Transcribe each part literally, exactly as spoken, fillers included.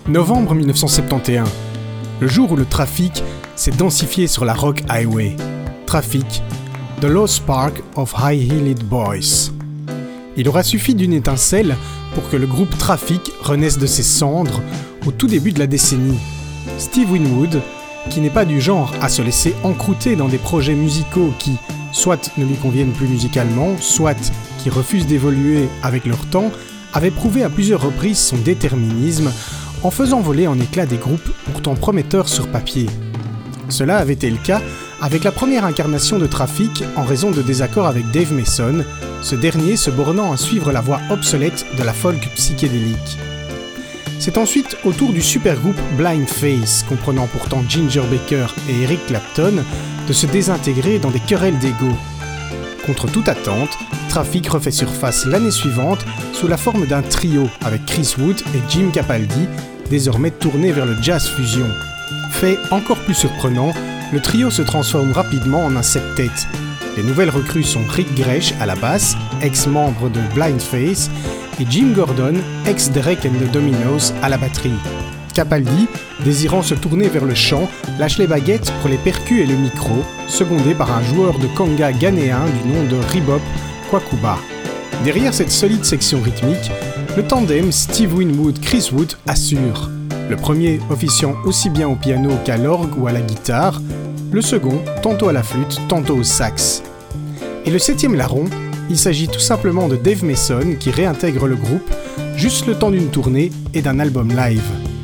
Novembre mille neuf cent soixante et onze, le jour où le trafic s'est densifié sur la Rock Highway. Trafic, The Lost Spark of High-Heeled Boys. Il aura suffi d'une étincelle pour que le groupe Traffic renaisse de ses cendres au tout début de la décennie. Steve Winwood, qui n'est pas du genre à se laisser encrouter dans des projets musicaux qui, soit ne lui conviennent plus musicalement, soit qui refusent d'évoluer avec leur temps, avait prouvé à plusieurs reprises son déterminisme en faisant voler en éclats des groupes pourtant prometteurs sur papier. Cela avait été le cas avec la première incarnation de Traffic en raison de désaccords avec Dave Mason, ce dernier se bornant à suivre la voie obsolète de la folk psychédélique. C'est ensuite au tour du supergroupe Blind Faith, comprenant pourtant Ginger Baker et Eric Clapton, de se désintégrer dans des querelles d'ego. Contre toute attente, Traffic refait surface l'année suivante sous la forme d'un trio avec Chris Wood et Jim Capaldi, désormais tourné vers le jazz fusion. Fait encore plus surprenant, le trio se transforme rapidement en un septet. Les nouvelles recrues sont Rick Gresh à la basse, ex-membre de Blind Faith, et Jim Gordon, ex-Derek and the Dominos, à la batterie. Capaldi, désirant se tourner vers le chant, lâche les baguettes pour les percus et le micro, secondé par un joueur de conga ghanéen du nom de Ribop Kwakuba. Derrière cette solide section rythmique, le tandem Steve Winwood-Chris Wood assure. Le premier officiant aussi bien au piano qu'à l'orgue ou à la guitare, le second tantôt à la flûte, tantôt au sax. Et le septième larron, il s'agit tout simplement de Dave Mason qui réintègre le groupe juste le temps d'une tournée et d'un album live.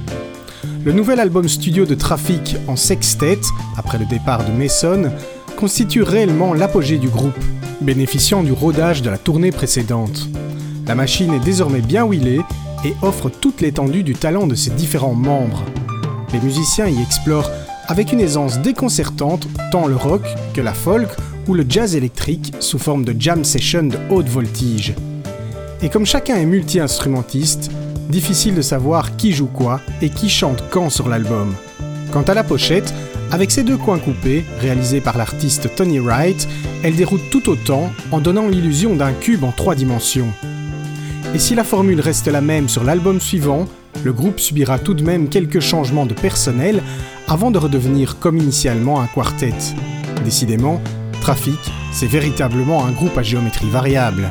Le nouvel album studio de Traffic en sextet, après le départ de Mason, constitue réellement l'apogée du groupe, bénéficiant du rodage de la tournée précédente. La machine est désormais bien huilée et offre toute l'étendue du talent de ses différents membres. Les musiciens y explorent avec une aisance déconcertante tant le rock que la folk ou le jazz électrique sous forme de jam session de haute voltige. Et comme chacun est multi-instrumentiste, difficile de savoir qui joue quoi et qui chante quand sur l'album. Quant à la pochette, avec ses deux coins coupés, réalisés par l'artiste Tony Wright, elle déroute tout autant en donnant l'illusion d'un cube en trois dimensions. Et si la formule reste la même sur l'album suivant, le groupe subira tout de même quelques changements de personnel avant de redevenir comme initialement un quartet. Décidément, Traffic, c'est véritablement un groupe à géométrie variable.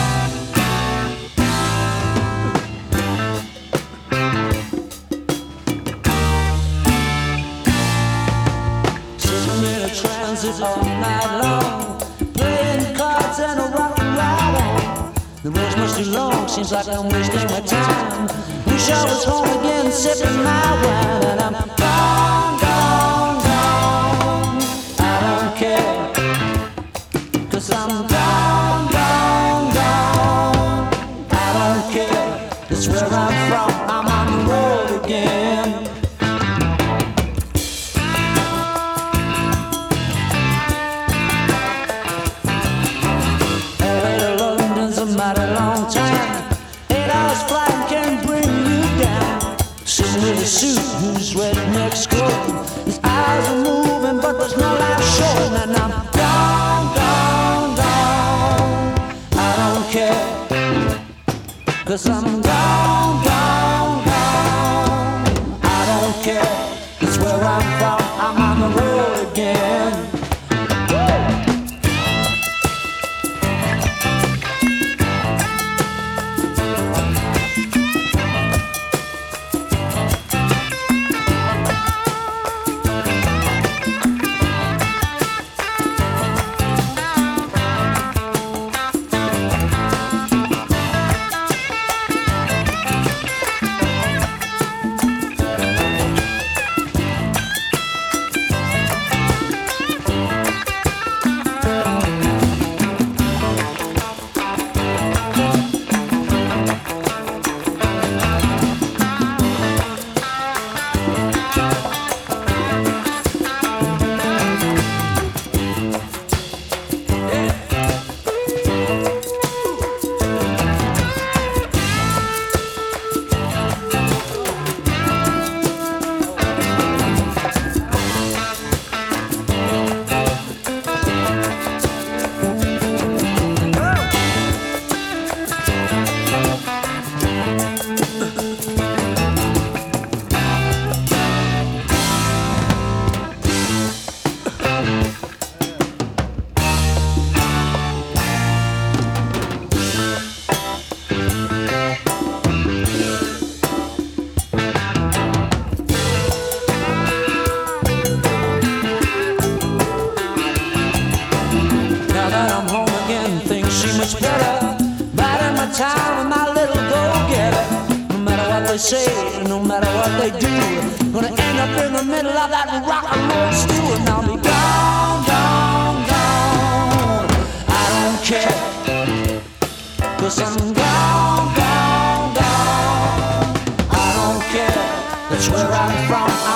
The race much too long, seems like I'm wasting my time. Wish I was home again, sipping my wine. And I'm gone, gone, gone. I don't care, 'cause I'm gone, gone, gone. I don't care, that's where I'm from, I'm on the road again. With a suit whose redneck's coat. His eyes are moving, but there's no light showing. And I'm gone, gone, gone. I don't care, 'cause I'm gone, gone, gone. I don't care, that's where I'm from, I'm on the road again. they say, no matter what they do, gonna end up in the middle of that rock and roll stew, and I'll be gone, gone, gone. I don't care, 'cause I'm gone, gone, gone. I don't care, that's where I'm from.